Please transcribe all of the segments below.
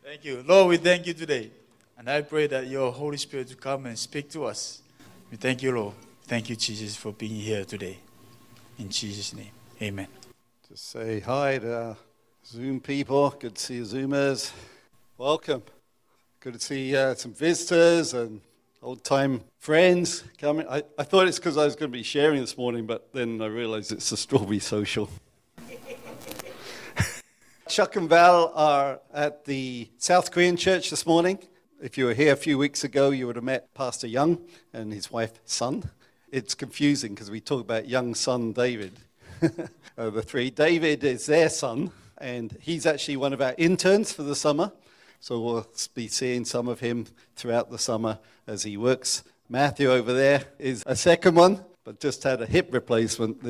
Thank you. Lord, we thank you today. And I pray that your Holy Spirit will come and speak to us. We thank you, Lord. Thank you, Jesus, for being here today. In Jesus' name, amen. Just say hi to our Zoom people. Good to see you, Zoomers. Welcome. Good to see some visitors and old-time friends coming. I thought it's because I was going to be sharing this morning, but then I realized it's a Strawberry Social. Chuck and Val are at the South Korean church this morning. If you were here a few weeks ago, you would have met Pastor Young and his wife, Son. It's confusing because we talk about young son David. The three. David is their son, and he's actually one of our interns for the summer. So we'll be seeing some of him throughout the summer as he works. Matthew over there is a second one, but just had a hip replacement.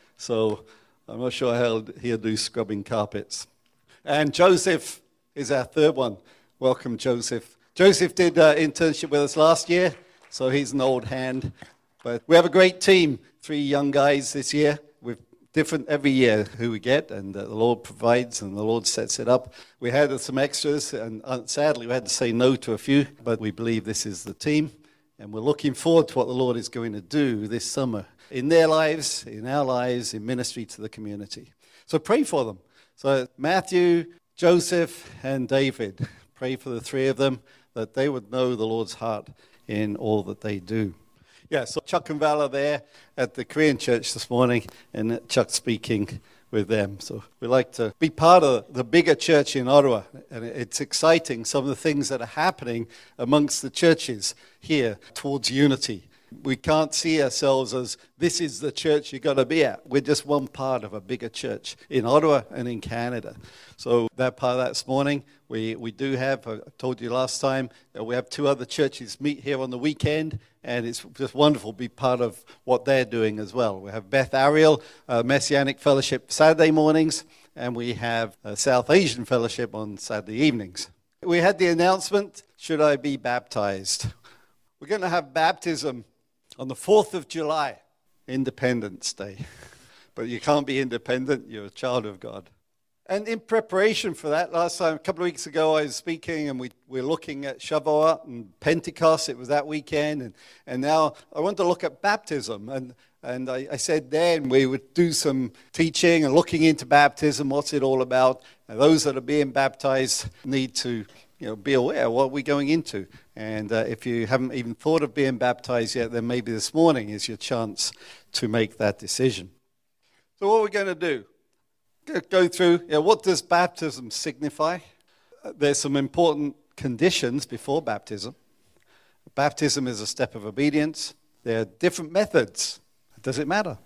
So I'm not sure how he'll do scrubbing carpets. And Joseph is our third one. Welcome, Joseph. Joseph did an internship with us last year, so he's an old hand. But we have a great team, 3 young guys this year. We're different every year who we get, and the Lord provides and the Lord sets it up. We had some extras, and sadly we had to say no to a few, but we believe this is the team. And we're looking forward to what the Lord is going to do this summer in their lives, in our lives, in ministry to the community. So pray for them. So Matthew, Joseph, and David, pray for the 3 of them that they would know the Lord's heart in all that they do. Yeah, so Chuck and Val are there at the Korean church this morning, and Chuck's speaking with them. So we like to be part of the bigger church in Ottawa, and it's exciting, some of the things that are happening amongst the churches here towards unity. We can't see ourselves as this is the church you've got to be at. We're just one part of a bigger church in Ottawa and in Canada. So that part of that this morning, we do have, I told you last time, that we have 2 other churches meet here on the weekend, and it's just wonderful to be part of what they're doing as well. We have Beth Ariel, Messianic Fellowship Saturday mornings, and we have South Asian Fellowship on Saturday evenings. We had the announcement, should I be baptized? We're going to have baptism on the 4th of July, Independence Day. But you can't be independent, you're a child of God. And in preparation for that, last time, a couple of weeks ago, I was speaking, and we're looking at Shavuot and Pentecost. It was that weekend. And now I want to look at baptism. And I said then we would do some teaching and looking into baptism, what's it all about. And those that are being baptized need to be aware of what we're going into. And if you haven't even thought of being baptized yet, then maybe this morning is your chance to make that decision. So what we're going to do, go through, what does baptism signify? There's some important conditions before baptism. Baptism is a step of obedience. There are different methods. Does it matter?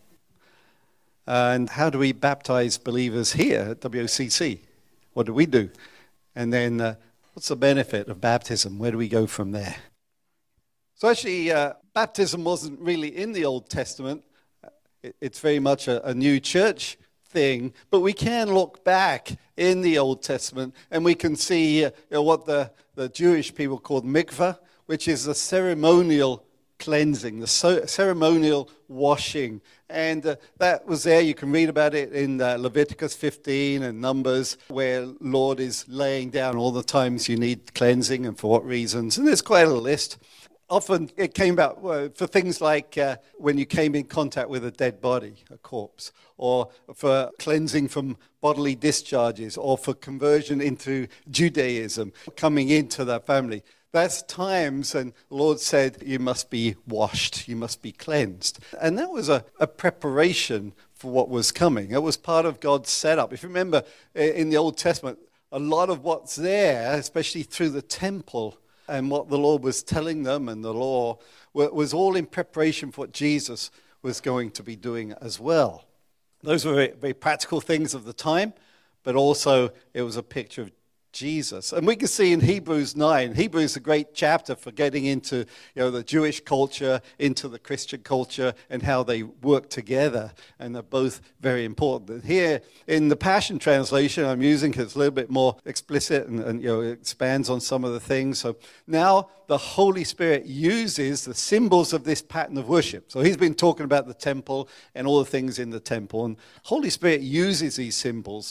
And how do we baptize believers here at WOCC? What do we do? And then what's the benefit of baptism? Where do we go from there? So actually, baptism wasn't really in the Old Testament. It's very much a new church thing, but we can look back in the Old Testament and we can see what the Jewish people called mikvah, which is a ceremonial cleansing, the ceremonial washing. And that was there. You can read about it in Leviticus 15 and Numbers, where Lord is laying down all the times you need cleansing and for what reasons. And there's quite a list. Often it came about for things like when you came in contact with a dead body, a corpse, or for cleansing from bodily discharges, or for conversion into Judaism, coming into that family. That's times, and the Lord said, you must be washed, you must be cleansed. And that was a preparation for what was coming. It was part of God's setup. If you remember in the Old Testament, a lot of what's there, especially through the temple, and what the Lord was telling them and the law was all in preparation for what Jesus was going to be doing as well. Those were very, very practical things of the time, but also it was a picture of Jesus. And we can see in Hebrews 9, Hebrews is a great chapter for getting into the Jewish culture, into the Christian culture, and how they work together. And they're both very important. And here in the Passion Translation I'm using, because it's a little bit more explicit and it expands on some of the things. So now the Holy Spirit uses the symbols of this pattern of worship. So he's been talking about the temple and all the things in the temple. And Holy Spirit uses these symbols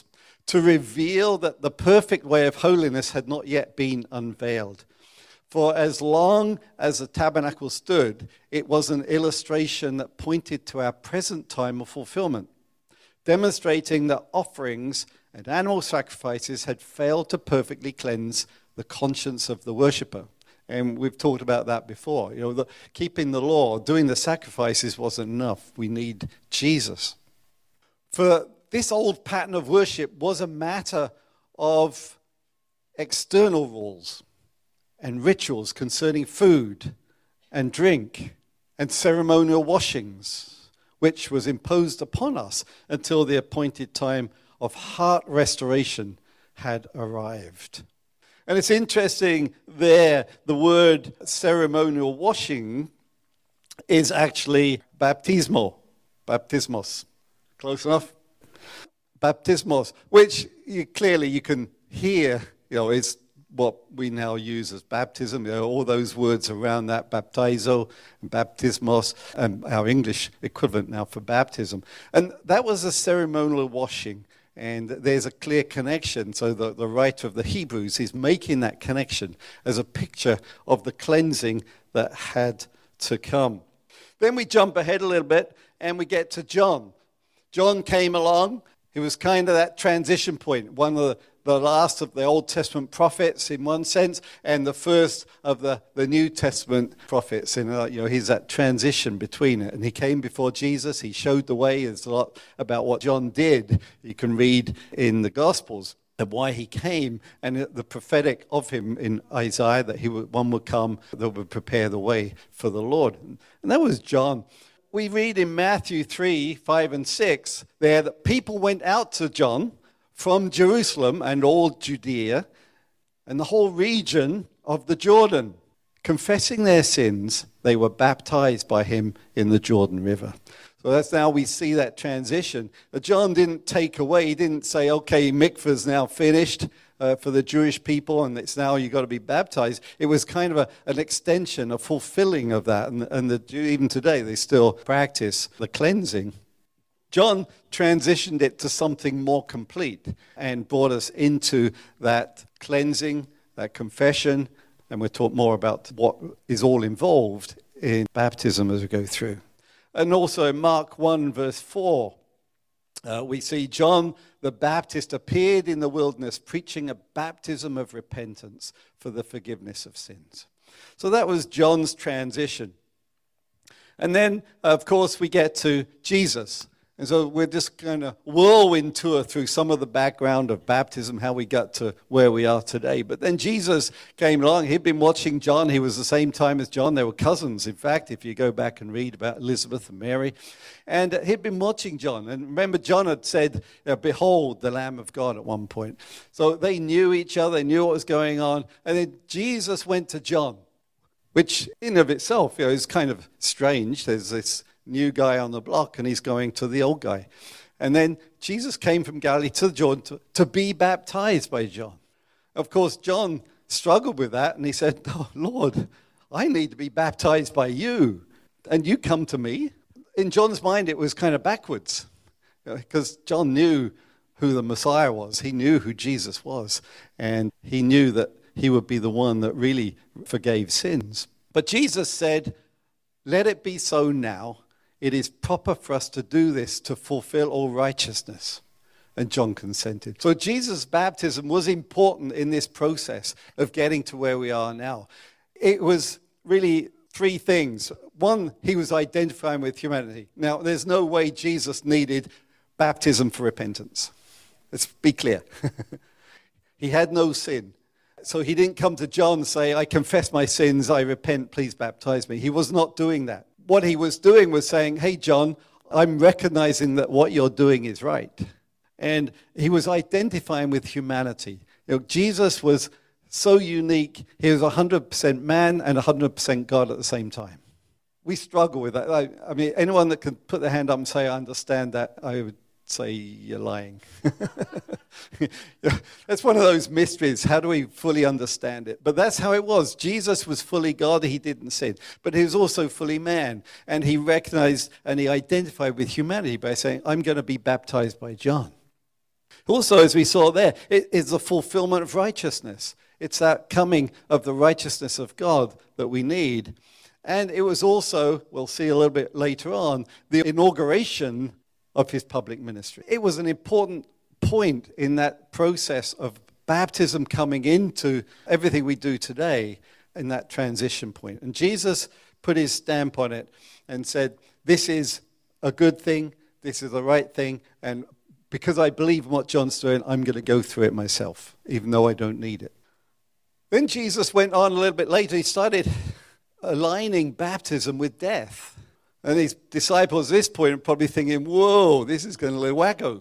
to reveal that the perfect way of holiness had not yet been unveiled. For as long as the tabernacle stood, it was an illustration that pointed to our present time of fulfillment, demonstrating that offerings and animal sacrifices had failed to perfectly cleanse the conscience of the worshipper. And we've talked about that before. Keeping the law, doing the sacrifices wasn't enough. We need Jesus. For this old pattern of worship was a matter of external rules and rituals concerning food and drink and ceremonial washings, which was imposed upon us until the appointed time of heart restoration had arrived. And it's interesting there, the word ceremonial washing is actually baptismos. Close enough? Baptismos, which you can hear, is what we now use as baptism. All those words around that, baptizo, baptismos, and our English equivalent now for baptism. And that was a ceremonial washing. And there's a clear connection. So the writer of the Hebrews is making that connection as a picture of the cleansing that had to come. Then we jump ahead a little bit and we get to John. John came along. He was kind of that transition point, one of the last of the Old Testament prophets in one sense, and the first of the New Testament prophets. And he's that transition between it. And he came before Jesus. He showed the way. There's a lot about what John did. You can read in the Gospels of why he came, and the prophetic of him in Isaiah that one would come that would prepare the way for the Lord. And that was John. We read in Matthew 3, 5, and 6 there that people went out to John from Jerusalem and all Judea and the whole region of the Jordan. Confessing their sins, they were baptized by him in the Jordan River. So that's now we see that transition. But John didn't take away, he didn't say, okay, mikvah's now finished for the Jewish people and it's now you've got to be baptized. It was kind of an extension, a fulfilling of that. And even today they still practice the cleansing. John transitioned it to something more complete and brought us into that cleansing, that confession, and we'll talk more about what is all involved in baptism as we go through. And also in Mark 1 verse 4, we see John the Baptist appeared in the wilderness preaching a baptism of repentance for the forgiveness of sins. So that was John's transition. And then, of course, we get to Jesus. And so we're just going to whirlwind tour through some of the background of baptism, how we got to where we are today. But then Jesus came along. He'd been watching John. He was the same time as John. They were cousins, in fact, if you go back and read about Elizabeth and Mary. And he'd been watching John. And remember, John had said, behold, the Lamb of God at one point. So they knew each other. They knew what was going on. And then Jesus went to John, which in of itself is kind of strange. There's this new guy on the block, and he's going to the old guy. And then Jesus came from Galilee to Jordan to be baptized by John. Of course, John struggled with that, and he said, oh, Lord, I need to be baptized by you, and you come to me. In John's mind, it was kind of backwards, because John knew who the Messiah was. He knew who Jesus was, and he knew that he would be the one that really forgave sins. But Jesus said, let it be so now. It is proper for us to do this to fulfill all righteousness. And John consented. So Jesus' baptism was important in this process of getting to where we are now. It was really three things. One, he was identifying with humanity. Now, there's no way Jesus needed baptism for repentance. Let's be clear. He had no sin. So he didn't come to John and say, I confess my sins, I repent, please baptize me. He was not doing that. What he was doing was saying, hey, John, I'm recognizing that what you're doing is right. And he was identifying with humanity. Jesus was so unique. He was 100% man and 100% God at the same time. We struggle with that. I mean, anyone that can put their hand up and say, I understand that, I would say you're lying. That's one of those mysteries. How do we fully understand it? But that's how it was. Jesus was fully God. He didn't sin. But he was also fully man. And he recognized and he identified with humanity by saying, I'm going to be baptized by John. Also, as we saw there, it is the fulfillment of righteousness. It's that coming of the righteousness of God that we need. And it was also, we'll see a little bit later on, the inauguration of his public ministry. It was an important point in that process of baptism coming into everything we do today in that transition point. And Jesus put his stamp on it and said, this is a good thing, this is the right thing, and because I believe in what John's doing, I'm going to go through it myself, even though I don't need it. Then Jesus went on a little bit later. He started aligning baptism with death. And his disciples at this point are probably thinking, whoa, this is going a little wacko.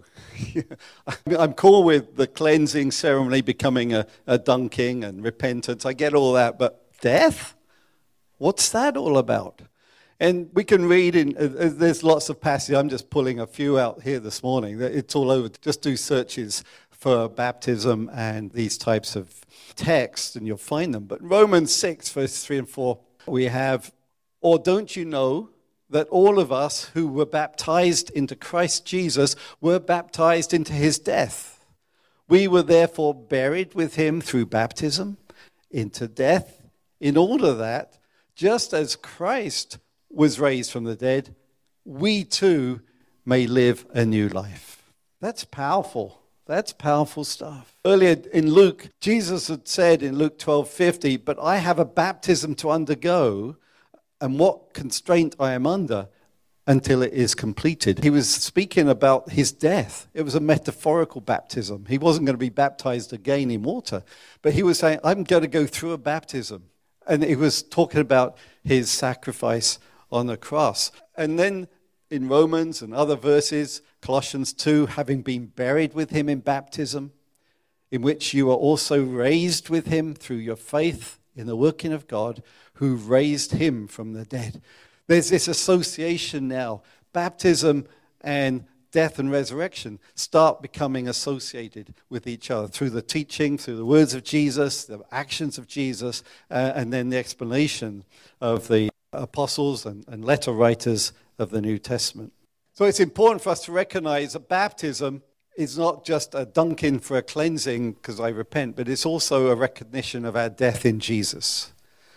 I'm cool with the cleansing ceremony becoming a dunking and repentance. I get all that, but death? What's that all about? And we can read there's lots of passages. I'm just pulling a few out here this morning. It's all over. Just do searches for baptism and these types of texts, and you'll find them. But Romans 6, verse 3 and 4, we have, or don't you know that all of us who were baptized into Christ Jesus were baptized into his death? We were therefore buried with him through baptism into death, in order that, just as Christ was raised from the dead, we too may live a new life. That's powerful. That's powerful stuff. Earlier in Luke, Jesus had said in Luke 12:50, but I have a baptism to undergo, and what constraint I am under until it is completed. He was speaking about his death. It was a metaphorical baptism. He wasn't going to be baptized again in water, but he was saying, I'm going to go through a baptism. And he was talking about his sacrifice on the cross. And then in Romans and other verses, Colossians 2, having been buried with him in baptism, in which you are also raised with him through your faith in the working of God, who raised him from the dead. There's this association now. Baptism and death and resurrection start becoming associated with each other through the teaching, through the words of Jesus, the actions of Jesus, and then the explanation of the apostles and letter writers of the New Testament. So it's important for us to recognize that baptism is not just a dunking for a cleansing because I repent, but it's also a recognition of our death in Jesus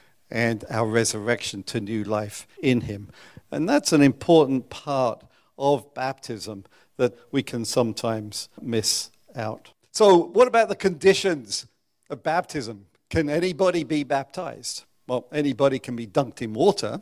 and our resurrection to new life in him. And that's an important part of baptism that we can sometimes miss out. So what about the conditions of baptism? Can anybody be baptized? Well, anybody can be dunked in water.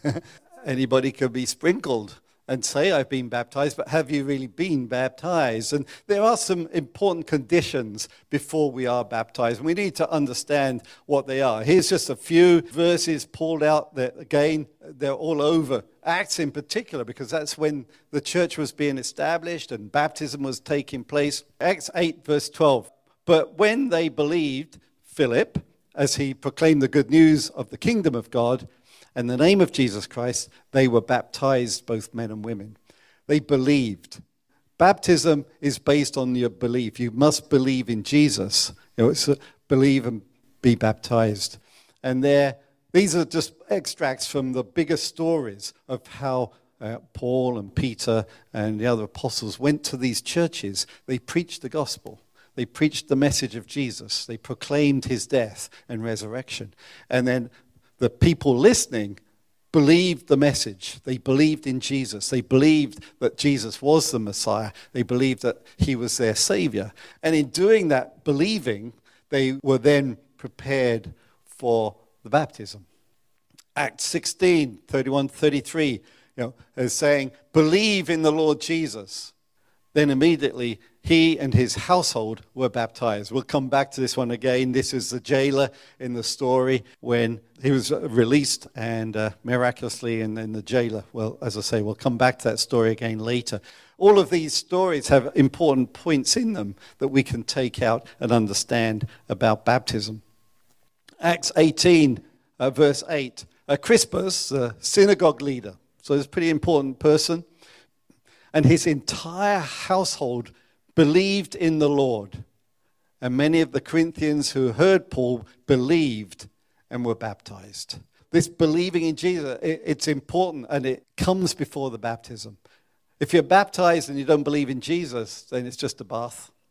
Anybody can be sprinkled and say, I've been baptized, but have you really been baptized? And there are some important conditions before we are baptized, and we need to understand what they are. Here's just a few verses pulled out that, again, they're all over Acts in particular, because that's when the church was being established and baptism was taking place. Acts 8, verse 12. But when they believed Philip, as he proclaimed the good news of the kingdom of God, and the name of Jesus Christ, they were baptized, both men and women. They believed. Baptism is based on your belief. You must believe in Jesus. It's believe and be baptized. And these are just extracts from the bigger stories of how Paul and Peter and the other apostles went to these churches. They preached the gospel. They preached the message of Jesus. They proclaimed his death and resurrection. And then the people listening believed the message. They believed in Jesus. They believed that Jesus was the Messiah. They believed that he was their Savior. And in doing that believing, they were then prepared for the baptism. Acts 16, 31, 33, is saying, believe in the Lord Jesus. Then immediately he and his household were baptized. We'll come back to this one again. This is the jailer in the story when he was released and miraculously, and then the jailer. Well, as I say, we'll come back to that story again later. All of these stories have important points in them that we can take out and understand about baptism. Acts 18, verse 8. Crispus, the synagogue leader, so he's a pretty important person, and his entire household believed in the Lord. And many of the Corinthians who heard Paul believed and were baptized. This believing in Jesus, it's important, and it comes before the baptism. If you're baptized and you don't believe in Jesus, then it's just a bath.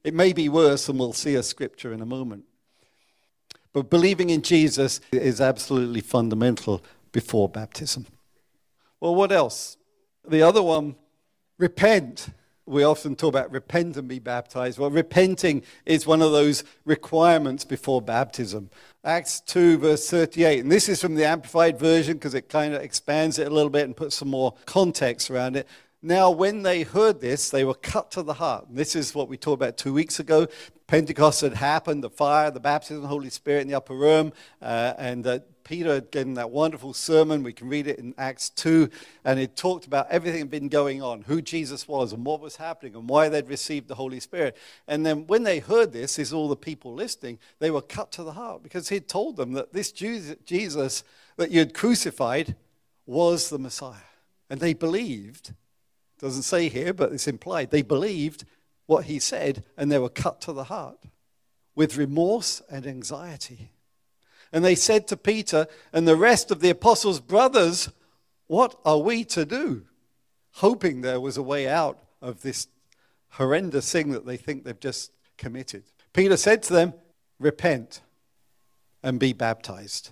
It may be worse, and we'll see a scripture in a moment. But believing in Jesus is absolutely fundamental before baptism. Well, what else? The other one, repent. We often talk about repent and be baptized. Well, repenting is one of those requirements before baptism. Acts 2, verse 38. And this is from the Amplified Version because it kind of expands it a little bit and puts some more context around it. Now, when they heard this, they were cut to the heart. And this is what we talked about 2 weeks ago. Pentecost had happened, the fire, the baptism of the Holy Spirit in the upper room, and Peter had given that wonderful sermon. We can read it in Acts 2, and it talked about everything that had been going on, who Jesus was and what was happening and why they'd received the Holy Spirit. And then when they heard this all the people listening, they were cut to the heart because he'd told them that this Jesus that you had crucified was the Messiah. And they believed, doesn't say here, but it's implied, they believed what he said, and they were cut to the heart with remorse and anxiety. And they said to Peter and the rest of the apostles, brothers, what are we to do? Hoping there was a way out of this horrendous thing that they think they've just committed. Peter said to them, repent and be baptized.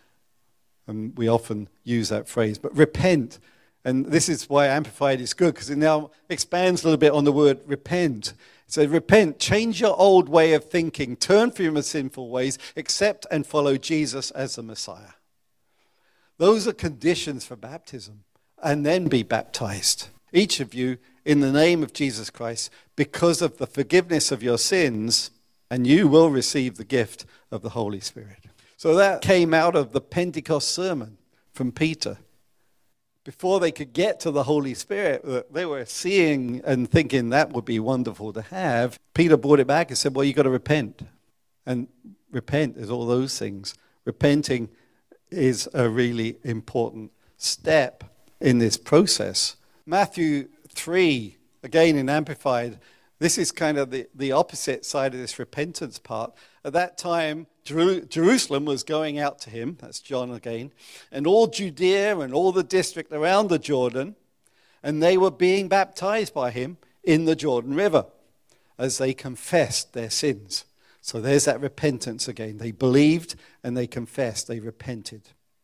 And we often use that phrase, but repent. And this is why Amplified is good, because it now expands a little bit on the word repent. It says, repent, change your old way of thinking, turn from your sinful ways, accept and follow Jesus as the Messiah. Those are conditions for baptism, and then be baptized. Each of you, in the name of Jesus Christ, because of the forgiveness of your sins, and you will receive the gift of the Holy Spirit. So that came out of the Pentecost sermon from Peter. Before they could get to the Holy Spirit, they were seeing and thinking that would be wonderful to have. Peter brought it back and said, well, you've got to repent. And repent is all those things. Repenting is a really important step in this process. Matthew 3, again in Amplified, this is kind of the opposite side of this repentance part. At that time, Jerusalem was going out to him, that's John again, and all Judea and all the district around the Jordan, and they were being baptized by him in the Jordan River as they confessed their sins. So there's that repentance again. They believed and they confessed, they repented.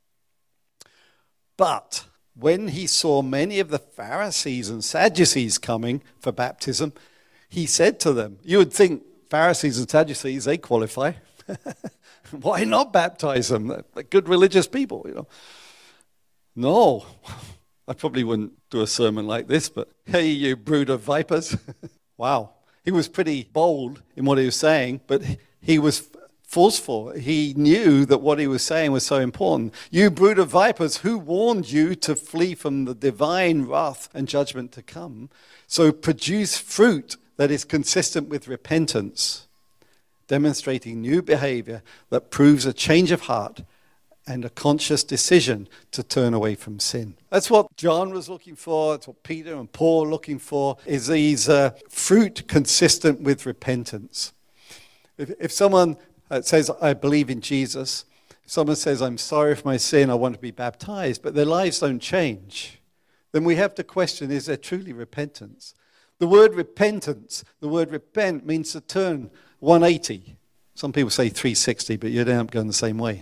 But when he saw many of the Pharisees and Sadducees coming for baptism, he said to them, you would think Pharisees and Sadducees, they qualify. Why not baptize them? They're good religious people, you know. No, I probably wouldn't do a sermon like this, but hey, you brood of vipers. Wow. He was pretty bold in what he was saying, but he was forceful. He knew that what he was saying was so important. You brood of vipers, who warned you to flee from the divine wrath and judgment to come? So produce fruit that is consistent with repentance, demonstrating new behavior that proves a change of heart and a conscious decision to turn away from sin. That's what John was looking for. That's what Peter and Paul are looking for, is these fruit consistent with repentance. If someone says, I believe in Jesus, if someone says, I'm sorry for my sin, I want to be baptized, but their lives don't change, then we have to question, is there truly repentance? The word repentance, the word repent means to turn 180. Some people say 360, but you end up going the same way.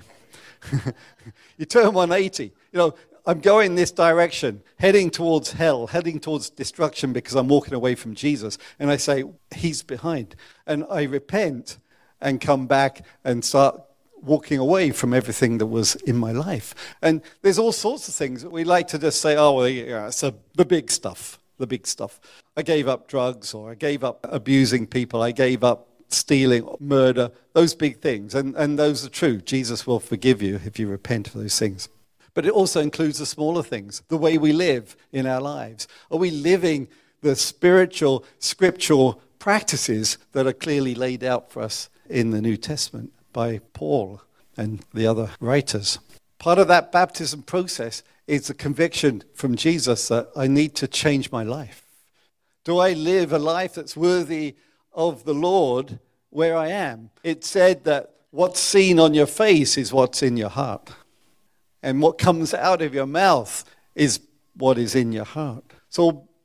You turn 180. You know, I'm going this direction, heading towards hell, heading towards destruction because I'm walking away from Jesus. And I say, he's behind. And I repent and come back and start walking away from everything that was in my life. And there's all sorts of things that we like to just say, oh, well, yeah, it's the big stuff. The big stuff. I gave up drugs, or I gave up abusing people, I gave up stealing, murder, those big things. And those are true. Jesus will forgive you if you repent of those things. But it also includes the smaller things, the way we live in our lives. Are we living the spiritual, scriptural practices that are clearly laid out for us in the New Testament by Paul and the other writers? Part of that baptism process is the conviction from Jesus that I need to change my life. Do I live a life that's worthy of the Lord where I am? It said that what's seen on your face is what's in your heart. And what comes out of your mouth is what is in your heart. So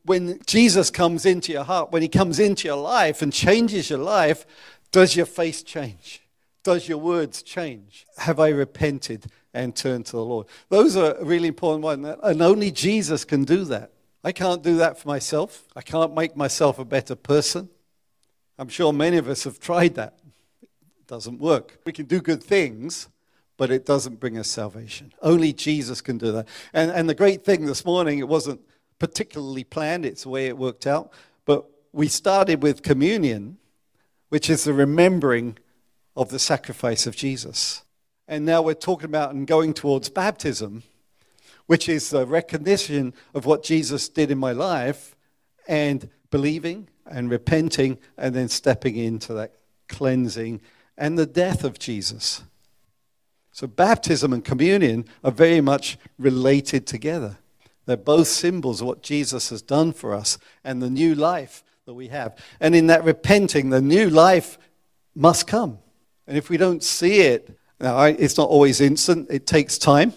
when Jesus comes into your heart, when he comes into your life and changes your life, does your face change? Does your words change? Have I repented and turned to the Lord? Those are a really important ones, and only Jesus can do that. I can't do that for myself. I can't make myself a better person. I'm sure many of us have tried that. It doesn't work. We can do good things, but it doesn't bring us salvation. Only Jesus can do that. And the great thing this morning, it wasn't particularly planned. It's the way it worked out. But we started with communion, which is the remembering of the sacrifice of Jesus. And now we're talking about and going towards baptism, which is the recognition of what Jesus did in my life and believing and repenting and then stepping into that cleansing and the death of Jesus. So baptism and communion are very much related together. They're both symbols of what Jesus has done for us and the new life that we have. And in that repenting, the new life must come. And if we don't see it, now it's not always instant. It takes time.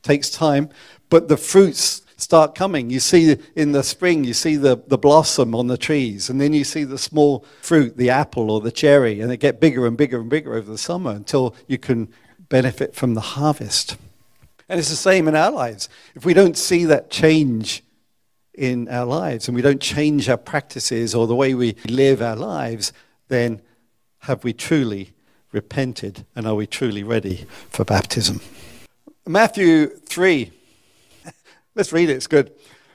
But the fruits start coming. You see in the spring, you see the blossom on the trees, and then you see the small fruit, the apple or the cherry, and they get bigger and bigger and bigger over the summer until you can benefit from the harvest. And it's the same in our lives. If we don't see that change in our lives and we don't change our practices or the way we live our lives, then have we truly repented and are we truly ready for baptism? Matthew 3. Let's read it, it's good.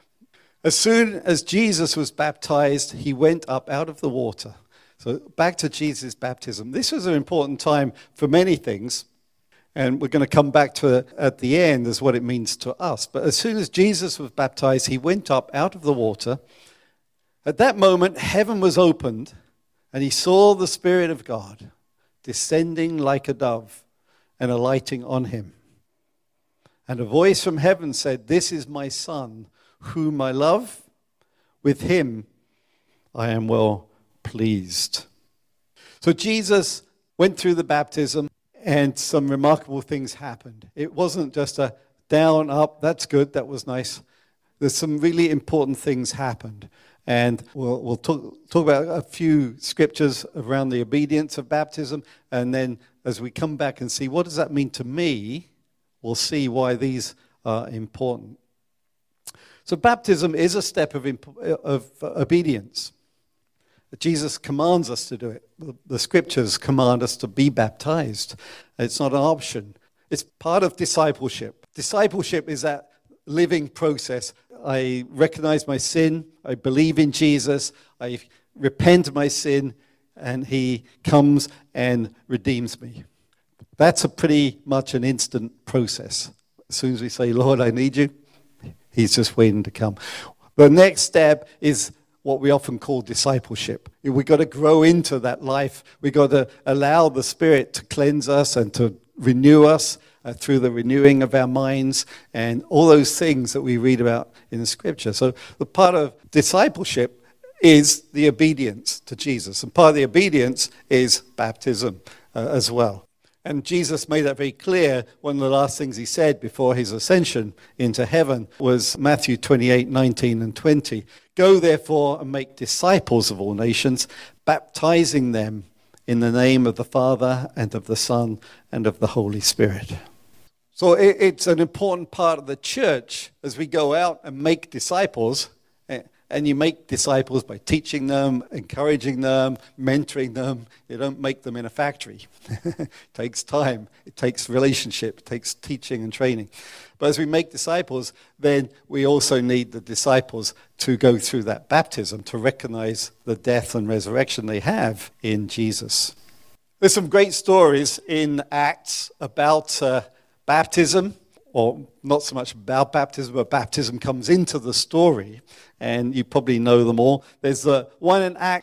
As soon as Jesus was baptized, he went up out of the water. So back to Jesus' baptism. This was an important time for many things, and we're going to come back to it at the end as what it means to us. But as soon as Jesus was baptized, he went up out of the water. At that moment, heaven was opened, and he saw the Spirit of God descending like a dove and alighting on him. And a voice from heaven said, "This is my Son, whom I love. With him I am well pleased." So Jesus went through the baptism, and some remarkable things happened. It wasn't just a down, up, that's good, that was nice. There's some really important things happened. And we'll talk about a few scriptures around the obedience of baptism. And then as we come back and see, what does that mean to me? We'll see why these are important. So baptism is a step of obedience. Jesus commands us to do it. The scriptures command us to be baptized. It's not an option. It's part of discipleship. Discipleship is that living process. I recognize my sin. I believe in Jesus. I repent of my sin, and he comes and redeems me. That's a pretty much an instant process. As soon as we say, "Lord, I need you," he's just waiting to come. The next step is what we often call discipleship. We've got to grow into that life. We've got to allow the Spirit to cleanse us and to renew us through the renewing of our minds and all those things that we read about in the Scripture. So the part of discipleship is the obedience to Jesus. And part of the obedience is baptism as well. And Jesus made that very clear. One of the last things he said before his ascension into heaven was Matthew 28:19 and 20. "Go therefore and make disciples of all nations, baptizing them in the name of the Father and of the Son and of the Holy Spirit." So it's an important part of the church as we go out and make disciples. And you make disciples by teaching them, encouraging them, mentoring them. You don't make them in a factory. It takes time. It takes relationship. It takes teaching and training. But as we make disciples, then we also need the disciples to go through that baptism, to recognize the death and resurrection they have in Jesus. There's some great stories in Acts about baptism, or not so much about baptism, but baptism comes into the story, and you probably know them all. There's the one in Acts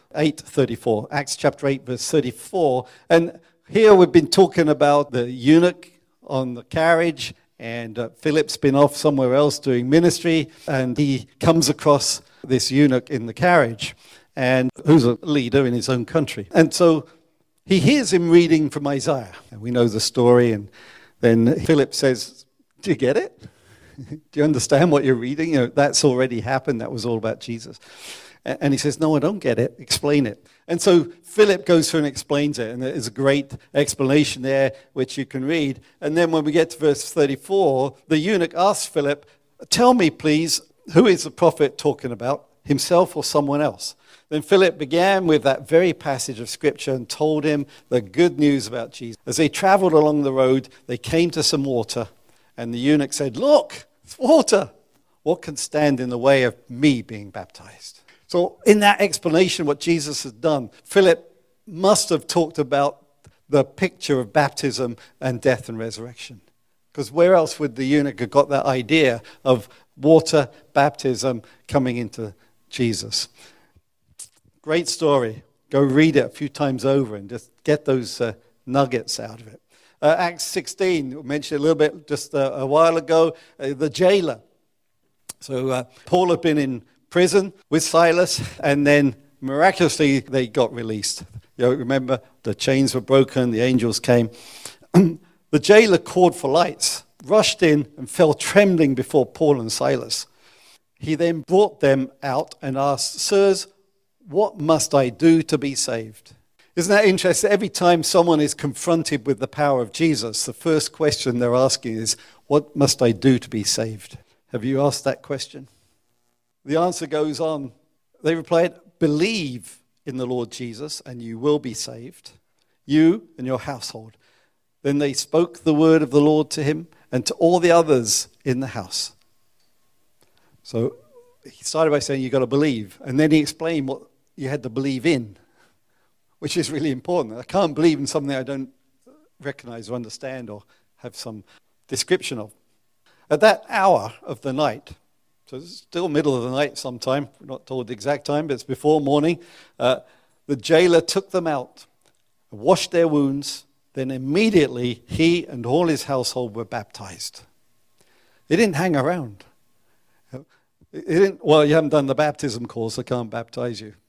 chapter 8, verse 34, and here we've been talking about the eunuch on the carriage, and Philip's been off somewhere else doing ministry, and he comes across this eunuch in the carriage, and who's a leader in his own country. And so he hears him reading from Isaiah, and we know the story, and then Philip says, "Do you get it?" Do you understand what you're reading? That's already happened. That was all about Jesus. And he says, no, I don't get it. Explain it. And so Philip goes through and explains it. And there's a great explanation there, which you can read. And then when we get to verse 34, the eunuch asks Philip, tell me, please, who is the prophet talking about, himself or someone else? Then Philip began with that very passage of Scripture and told him the good news about Jesus. As they traveled along the road, they came to some water. And the eunuch said, look, it's water. What can stand in the way of me being baptized? So in that explanation, what Jesus has done, Philip must have talked about the picture of baptism and death and resurrection. Because where else would the eunuch have got that idea of water, baptism, coming into Jesus? Great story. Go read it a few times over and just get those nuggets out of it. Acts 16, we mentioned a little bit just a while ago, the jailer. So Paul had been in prison with Silas, and then miraculously they got released. Remember, the chains were broken, the angels came. The jailer called for lights, rushed in, and fell trembling before Paul and Silas. He then brought them out and asked, sirs, what must I do to be saved? Isn't that interesting? Every time someone is confronted with the power of Jesus, the first question they're asking is, what must I do to be saved? Have you asked that question? The answer goes on. They replied, believe in the Lord Jesus and you will be saved, you and your household. Then they spoke the word of the Lord to him and to all the others in the house. So he started by saying you've got to believe. And then he explained what you had to believe in, which is really important. I can't believe in something I don't recognize or understand or have some description of. At that hour of the night, so it's still middle of the night sometime, we're not told the exact time, but it's before morning, the jailer took them out, washed their wounds, then immediately he and all his household were baptized. They didn't hang around. Well, you haven't done the baptism course, I can't baptize you.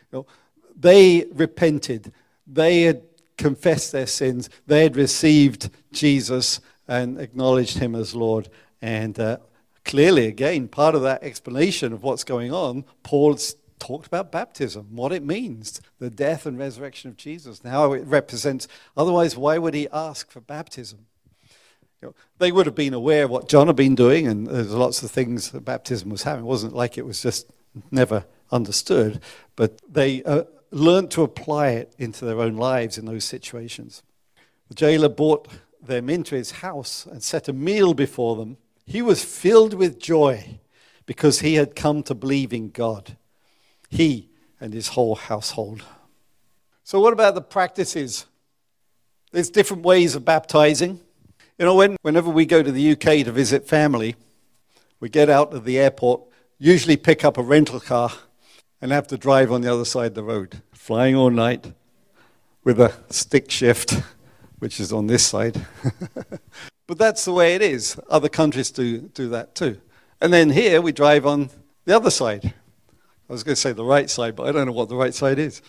They repented. They had confessed their sins. They had received Jesus and acknowledged him as Lord. And clearly, again, part of that explanation of what's going on, Paul's talked about baptism, what it means, the death and resurrection of Jesus, and how it represents. Otherwise, why would he ask for baptism? They would have been aware of what John had been doing, and there's lots of things that baptism was having. It wasn't like it was just never understood, but they learned to apply it into their own lives in those situations. The jailer brought them into his house and set a meal before them. He was filled with joy because he had come to believe in God, he and his whole household. So what about the practices? There's different ways of baptizing. Whenever we go to the UK to visit family, we get out of the airport, usually pick up a rental car and have to drive on the other side of the road, flying all night with a stick shift, which is on this side. But that's the way it is. Other countries do that too. And then here we drive on the other side. I was going to say the right side, but I don't know what the right side is.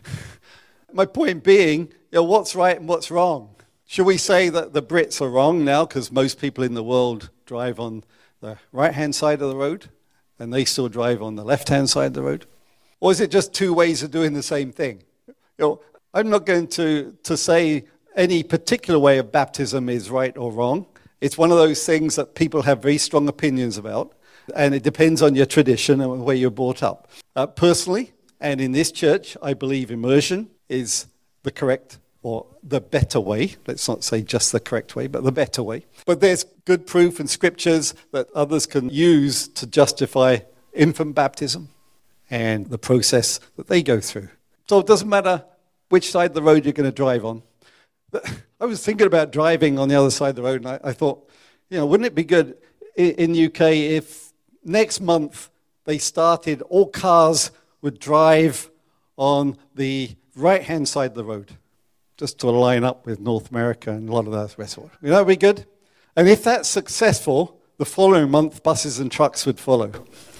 My point being, what's right and what's wrong? Should we say that the Brits are wrong now because most people in the world drive on the right-hand side of the road and they still drive on the left-hand side of the road? Or is it just two ways of doing the same thing? I'm not going to say any particular way of baptism is right or wrong. It's one of those things that people have very strong opinions about, and it depends on your tradition and where you're brought up. Personally, and in this church, I believe immersion is the correct or the better way. Let's not say just the correct way, but the better way. But there's good proof in scriptures that others can use to justify infant baptism and the process that they go through. So it doesn't matter which side of the road you're going to drive on. But I was thinking about driving on the other side of the road, and I thought, wouldn't it be good in the UK if next month they started, all cars would drive on the right-hand side of the road, just to line up with North America and a lot of the rest of it. That would be good? And if that's successful, the following month, buses and trucks would follow.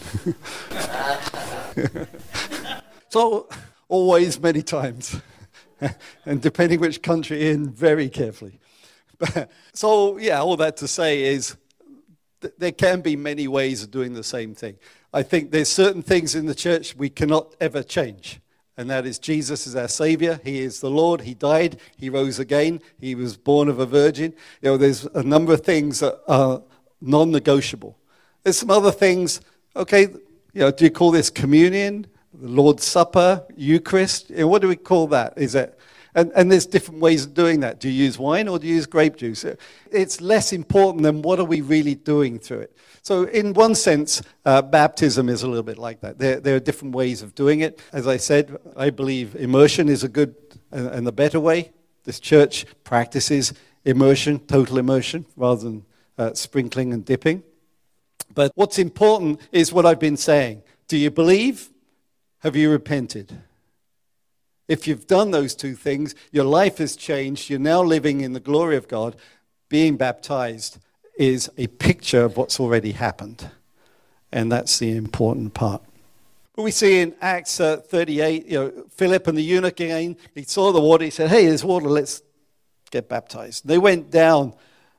So, always, many times. And depending which country you're in, very carefully. So, all that to say is there can be many ways of doing the same thing. I think there's certain things in the church we cannot ever change. And that is Jesus is our Savior. He is the Lord. He died. He rose again. He was born of a virgin. There's a number of things that are non-negotiable. There's some other things, okay, do you call this communion, the Lord's Supper, Eucharist? What do we call that? Is it? And there's different ways of doing that. Do you use wine or do you use grape juice? It's less important than what are we really doing through it. So in one sense, baptism is a little bit like that. There are different ways of doing it. As I said, I believe immersion is a good and the better way. This church practices immersion, total immersion, rather than sprinkling and dipping. But what's important is what I've been saying. Do you believe? Have you repented? If you've done those two things, your life has changed. You're now living in the glory of God. Being baptized is a picture of what's already happened. And that's the important part. But we see in Acts 38, Philip and the eunuch again, he saw the water. He said, hey, there's water, let's get baptized. They went down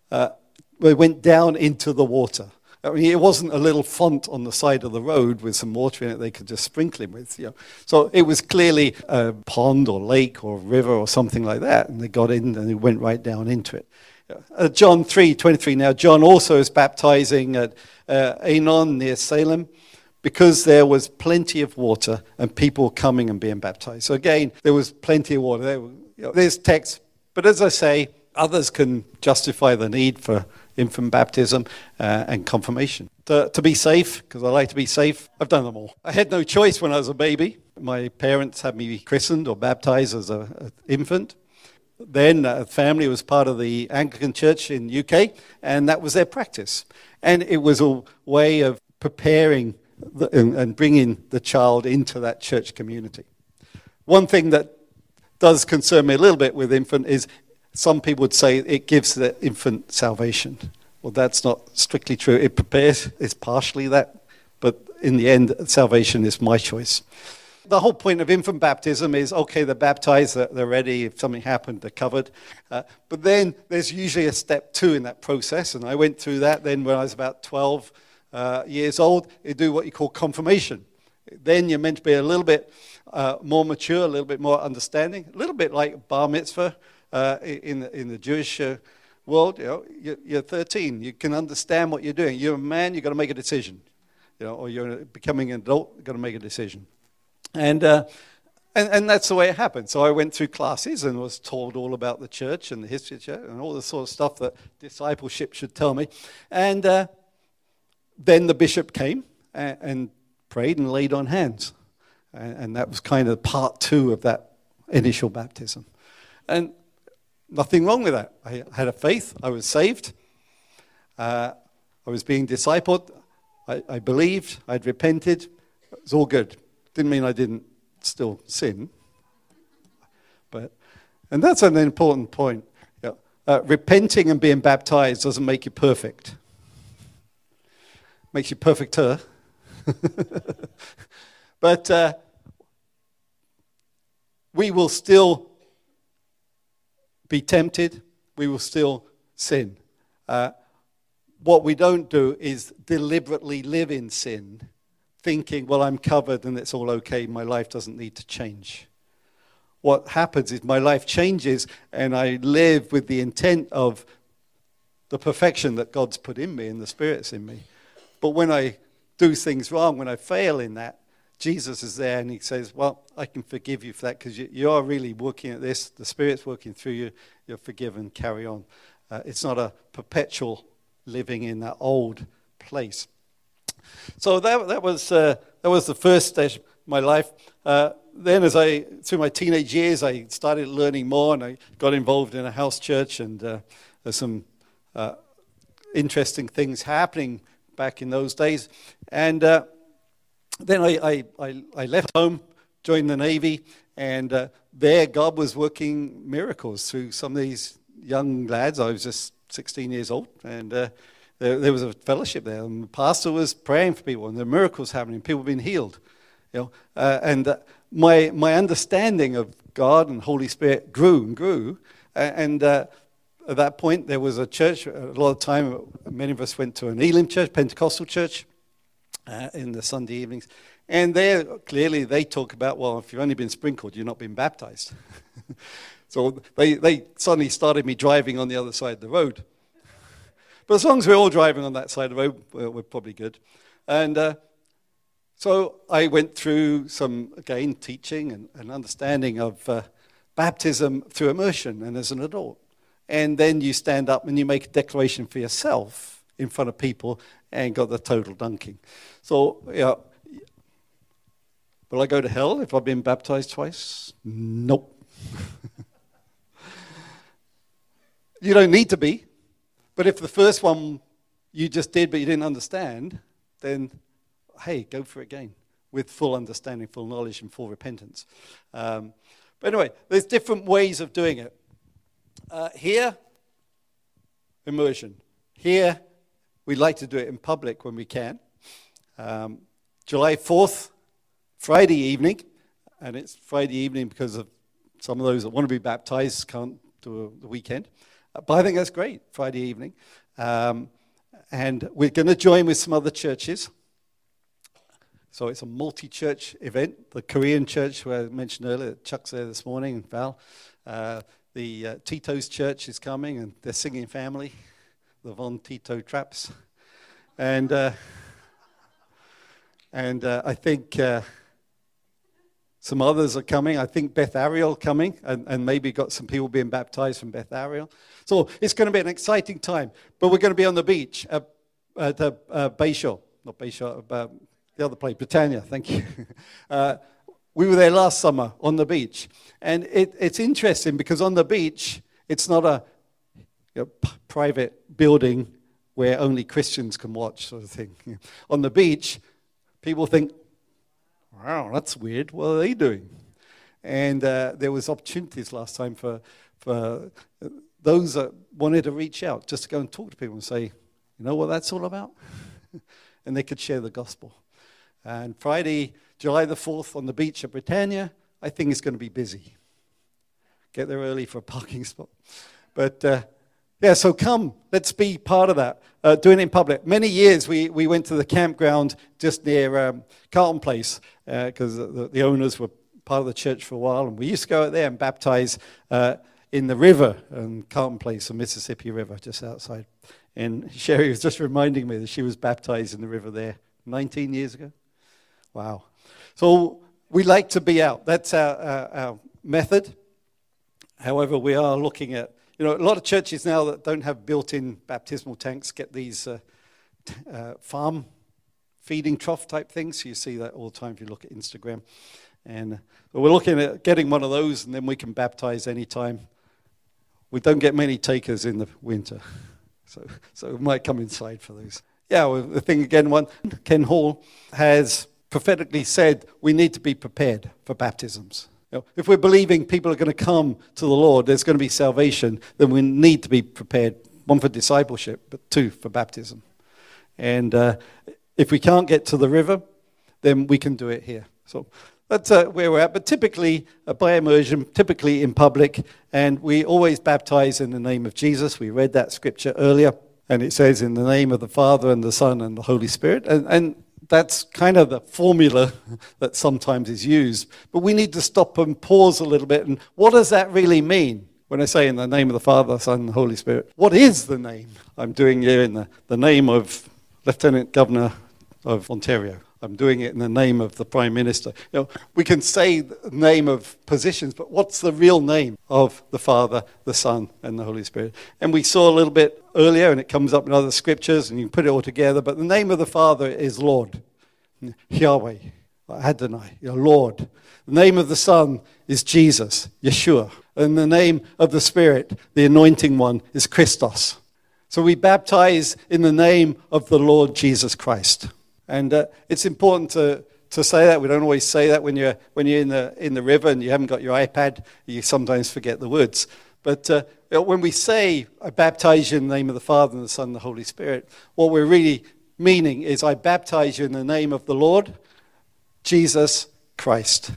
into the water. I mean, it wasn't a little font on the side of the road with some water in it they could just sprinkle him with. So it was clearly a pond or lake or river or something like that. And they got in and they went right down into it. John 3:23. Now, John also is baptizing at Aenon near Salem because there was plenty of water and people coming and being baptized. So again, there was plenty of water. There's text. But as I say, others can justify the need for infant baptism and confirmation. To be safe, because I like to be safe, I've done them all. I had no choice when I was a baby. My parents had me christened or baptized as an infant. Then family was part of the Anglican Church in UK, and that was their practice. And it was a way of preparing and bringing the child into that church community. One thing that does concern me a little bit with infant is some people would say it gives the infant salvation. Well, that's not strictly true. It prepares, it's partially that, but in the end, salvation is my choice. The whole point of infant baptism is, okay, they're baptized, they're ready, if something happened, they're covered. But then there's usually a step 2 in that process, and I went through that then when I was about 12 years old. You do what you call confirmation. Then you're meant to be a little bit more mature, a little bit more understanding, a little bit like bar mitzvah. In the Jewish world, you're 13. You can understand what you're doing. You're a man. You've got to make a decision, or you're becoming an adult. You've got to make a decision, and that's the way it happened. So I went through classes and was told all about the church and the history of the church and all the sort of stuff that discipleship should tell me. And then the bishop came and prayed and laid on hands, and that was kind of part 2 of that initial baptism, and nothing wrong with that. I had a faith. I was saved. I was being discipled. I believed. I'd repented. It was all good. Didn't mean I didn't still sin. And that's an important point. Repenting and being baptized doesn't make you perfect. Makes you perfecter. But we will still be tempted, we will still sin. What we don't do is deliberately live in sin, thinking, well, I'm covered and it's all okay, my life doesn't need to change. What happens is my life changes and I live with the intent of the perfection that God's put in me and the Spirit's in me. But when I do things wrong, when I fail in that, Jesus is there and he says, well, I can forgive you for that because you are really working at this. The Spirit's working through you. You're forgiven. Carry on. It's not a perpetual living in that old place. So that was the first stage of my life. Then through my teenage years, I started learning more and I got involved in a house church and there's some interesting things happening back in those days. And then I left home, joined the Navy, and there God was working miracles through some of these young lads. I was just 16 years old, and there was a fellowship there, and the pastor was praying for people, and there were miracles happening, people being healed. And my understanding of God and Holy Spirit grew and grew, and at that point, there was a church. A lot of time, many of us went to an Elim church, Pentecostal church, in the Sunday evenings. And there, clearly, they talk about, well, if you've only been sprinkled, you've not been baptized. So they suddenly started me driving on the other side of the road. But as long as we're all driving on that side of the road, we're probably good. And so I went through some, again, teaching and understanding of baptism through immersion and as an adult. And then you stand up and you make a declaration for yourself in front of people and got the total dunking. So, yeah, will I go to hell if I've been baptized twice? Nope. You don't need to be. But if the first one you just did but you didn't understand, then, hey, go for it again with full understanding, full knowledge, and full repentance. But anyway, there's different ways of doing it. Here, immersion. Here, we like to do it in public when we can. July 4th, Friday evening, and it's Friday evening because of some of those that want to be baptized can't do the weekend. But I think that's great, Friday evening. And we're going to join with some other churches. So it's a multi-church event. The Korean church, where I mentioned earlier, Chuck's there this morning, and Val. The Tito's church is coming, and they're singing family, the Von Tito Traps. And I think some others are coming. I think Beth Ariel coming, and maybe got some people being baptized from Beth Ariel. So it's going to be an exciting time. But we're going to be on the beach at Bayshore. Not Bayshore, the other place, Britannia, thank you. We were there last summer on the beach. And it's interesting because on the beach, it's not a private building where only Christians can watch sort of thing. On the beach, people think, wow, that's weird. What are they doing? And there was opportunities last time for those that wanted to reach out, just to go and talk to people and say, you know what that's all about? And they could share the gospel. And Friday, July the 4th on the beach at Britannia, I think it's going to be busy. Get there early for a parking spot. But yeah, so come, let's be part of that, doing it in public. Many years we went to the campground just near Carlton Place because the owners were part of the church for a while, and we used to go out there and baptize in the river in Carlton Place, the Mississippi River, just outside. And Sherry was just reminding me that she was baptized in the river there 19 years ago. Wow. So we like to be out. That's our method. However, we are looking at, a lot of churches now that don't have built-in baptismal tanks get these farm feeding trough type things. So you see that all the time if you look at Instagram. And we're looking at getting one of those, and then we can baptize anytime. We don't get many takers in the winter. So we might come inside for those. Yeah, well, the thing again, Ken Hall has prophetically said we need to be prepared for baptisms. If we're believing people are going to come to the Lord, there's going to be salvation, then we need to be prepared, one for discipleship, but two for baptism. And if we can't get to the river, then we can do it here. So that's where we're at. But typically, by immersion, typically in public, and we always baptize in the name of Jesus. We read that scripture earlier, and it says in the name of the Father and the Son and the Holy Spirit. And that's kind of the formula that sometimes is used. But we need to stop and pause a little bit. And what does that really mean? When I say in the name of the Father, Son, and the Holy Spirit, what is the name? I'm doing here in the name of Lieutenant Governor of Ontario. I'm doing it in the name of the Prime Minister. We can say the name of positions, but what's the real name of the Father, the Son, and the Holy Spirit? And we saw a little bit earlier, and it comes up in other scriptures, and you can put it all together, but the name of the Father is Lord, Yahweh, Adonai, Lord. The name of the Son is Jesus, Yeshua. And the name of the Spirit, the Anointing One, is Christos. So we baptize in the name of the Lord Jesus Christ. And it's important to say that. We don't always say that when you're in the river and you haven't got your iPad. You sometimes forget the words. But when we say, I baptize you in the name of the Father and the Son and the Holy Spirit, what we're really meaning is I baptize you in the name of the Lord Jesus Christ.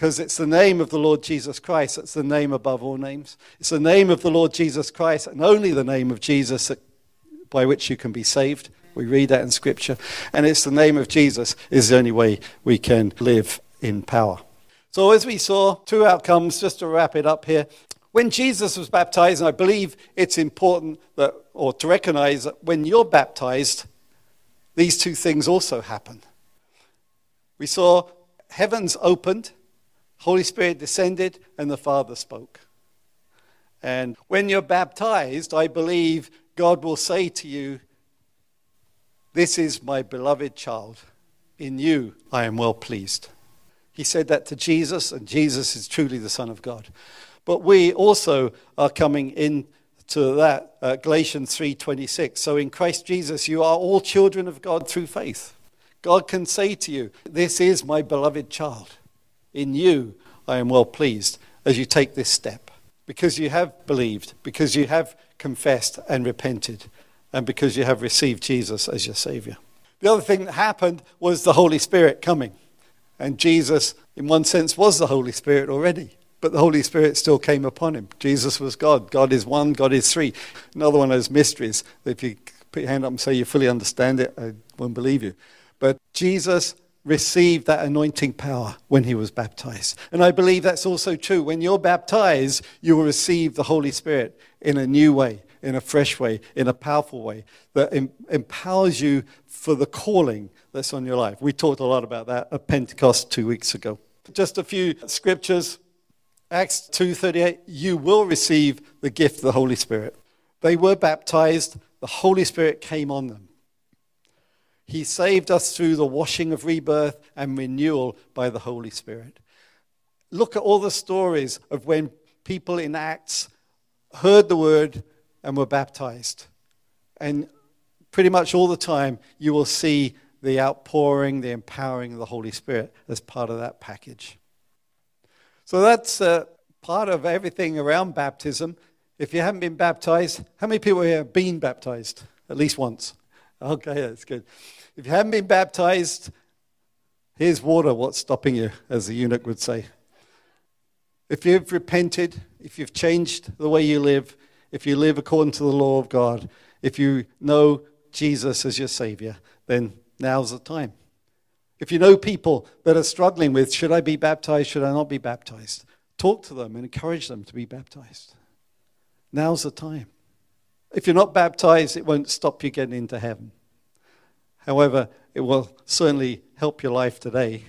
because it's the name of the Lord Jesus Christ that's the name above all names. It's the name of the Lord Jesus Christ and only the name of Jesus by which you can be saved. We read that in Scripture. And it's the name of Jesus is the only way we can live in power. So as we saw, 2 outcomes, just to wrap it up here. When Jesus was baptized, and I believe it's important to recognize that when you're baptized, these 2 things also happen. We saw heavens opened, Holy Spirit descended, and the Father spoke. And when you're baptized, I believe God will say to you, "This is my beloved child. In you I am well pleased." He said that to Jesus, and Jesus is truly the Son of God. But we also are coming into that, Galatians 3:26. So in Christ Jesus, you are all children of God through faith. God can say to you, "This is my beloved child. In you I am well pleased," as you take this step. Because you have believed, because you have confessed and repented, and because you have received Jesus as your Savior. The other thing that happened was the Holy Spirit coming. And Jesus, in one sense, was the Holy Spirit already. But the Holy Spirit still came upon him. Jesus was God. God is one, God is three. Another one of those mysteries. If you put your hand up and say you fully understand it, I won't believe you. But Jesus received that anointing power when he was baptized. And I believe that's also true. When you're baptized, you will receive the Holy Spirit in a new way, in a fresh way, in a powerful way that empowers you for the calling that's on your life. We talked a lot about that at Pentecost 2 weeks ago. Just a few scriptures. Acts 2:38, you will receive the gift of the Holy Spirit. They were baptized. The Holy Spirit came on them. He saved us through the washing of rebirth and renewal by the Holy Spirit. Look at all the stories of when people in Acts heard the word and were baptized. And pretty much all the time, you will see the outpouring, the empowering of the Holy Spirit as part of that package. So that's part of everything around baptism. If you haven't been baptized, how many people here have been baptized? At least once. Okay, that's good. If you haven't been baptized, here's water, what's stopping you, as the eunuch would say. If you've repented, if you've changed the way you live, if you live according to the law of God, if you know Jesus as your Savior, then now's the time. If you know people that are struggling with, should I be baptized, should I not be baptized? Talk to them and encourage them to be baptized. Now's the time. If you're not baptized, it won't stop you getting into heaven. However, it will certainly help your life today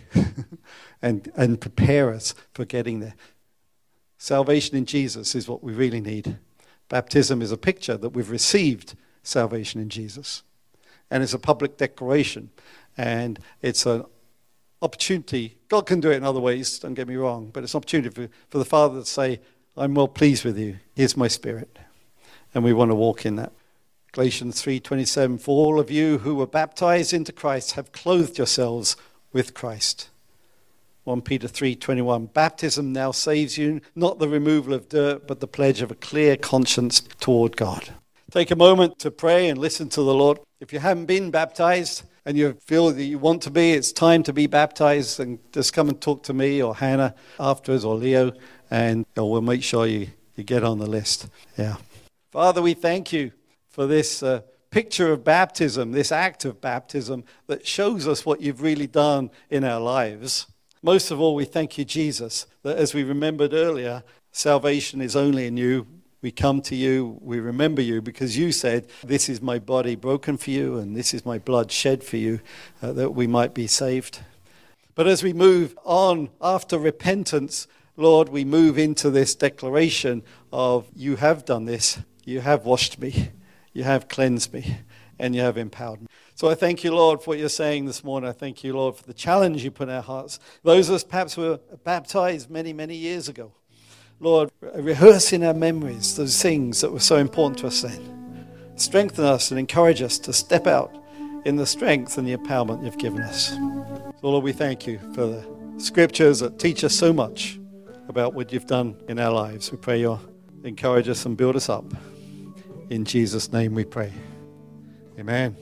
and prepare us for getting there. Salvation in Jesus is what we really need. Baptism is a picture that we've received salvation in Jesus. And it's a public declaration. And it's an opportunity. God can do it in other ways, don't get me wrong. But it's an opportunity for the Father to say, I'm well pleased with you. Here's my Spirit. And we want to walk in that. Galatians 3:27, for all of you who were baptized into Christ have clothed yourselves with Christ. 1 Peter 3:21, baptism now saves you, not the removal of dirt, but the pledge of a clear conscience toward God. Take a moment to pray and listen to the Lord. If you haven't been baptized and you feel that you want to be, it's time to be baptized, and just come and talk to me or Hannah afterwards or Leo, and we'll make sure you get on the list. Yeah. Father, we thank you for this picture of baptism, this act of baptism that shows us what you've really done in our lives. Most of all, we thank you, Jesus, that as we remembered earlier, salvation is only in you. We come to you, we remember you, because you said, this is my body broken for you, and this is my blood shed for you, that we might be saved. But as we move on after repentance, Lord, we move into this declaration of, you have done this, you have washed me, you have cleansed me, and you have empowered me. So I thank you, Lord, for what you're saying this morning. I thank you, Lord, for the challenge you put in our hearts. Those of us perhaps were baptized many, many years ago. Lord, rehearse in our memories those things that were so important to us then. Strengthen us and encourage us to step out in the strength and the empowerment you've given us. So, Lord, we thank you for the scriptures that teach us so much about what you've done in our lives. We pray you'll encourage us and build us up. In Jesus' name we pray. Amen.